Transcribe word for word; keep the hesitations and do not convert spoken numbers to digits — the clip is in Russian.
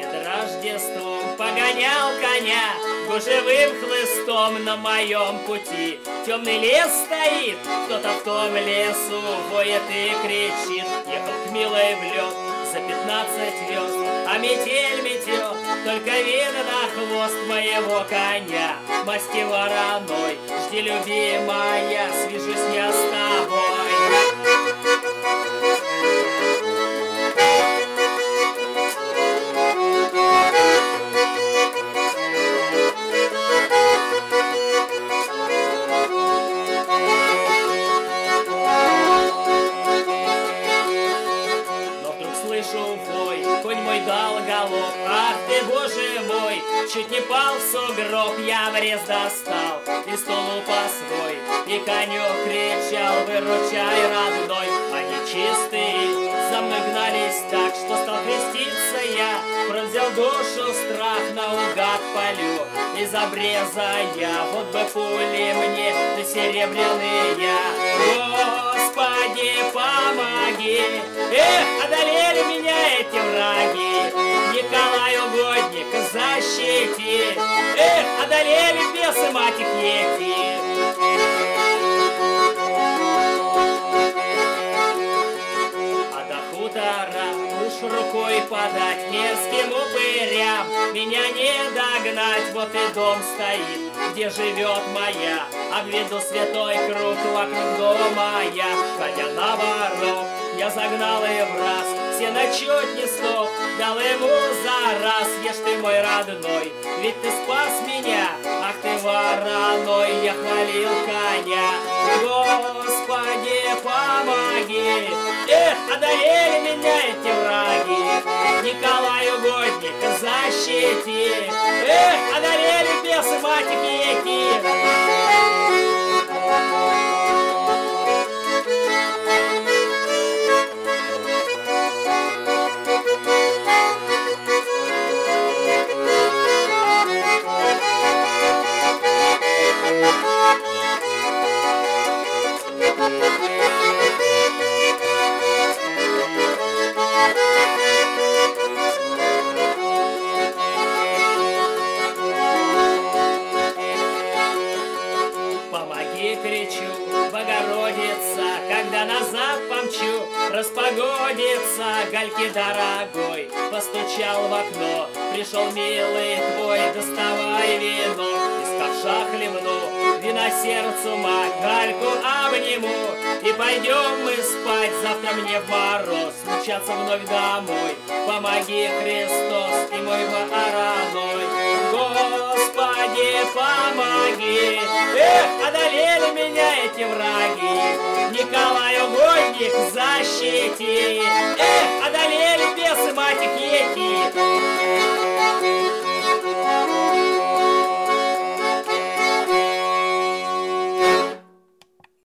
Перед Рождеством погонял коня гужевым хлыстом на моем пути. Темный лес стоит, кто-то в том лесу воет и кричит. Ехал к милой в лед за пятнадцать верст, а метель метет, только видно хвост моего коня. Масти вороной, жди, любимая, свяжусь я с тобой. Слышу вой, конь мой дал галоп, ах ты, боже мой, чуть не пал в сугроб, я врез достал и столупа свой, и коню кричал, выручай, родной. Они чистые за мной гнались так, что стал креститься я, пронзил душу страх, наугад полю из обреза я, вот бы пули мне, да серебряные. Господи, помоги! Эх, одолели меня эти враги! Николай Угодник, защити! Эх, одолели бесы матик ети! А до хутора уж рукой подать мерзким упырям меня не догнать, вот и дом стоит, где живет моя. Обведу святой круг вокруг дома я, коня на ворот я загнал и в раз, все на чуть не стоп, дал ему за раз. Ешь ты, мой родной, ведь ты спас меня, ах ты, вороной, я хвалил коня. Господи, помоги! Эх, одолели меня эти враги! Николай Угодник, защити! Эх, одолели бесы матик ети! Кричу, Богородица, когда назад помчу, распогодится, гальки дорогой, постучал в окно, пришел милый твой, доставай вино, из ковша хлебну, вина сердцу мать, гальку обниму, и пойдем мы спать, завтра мне в мороз, мчаться вновь домой, помоги, Христос, и мой вороной. Господи, помоги! Эх, одолели меня эти враги! Николай Угодник, защити! Эх, одолели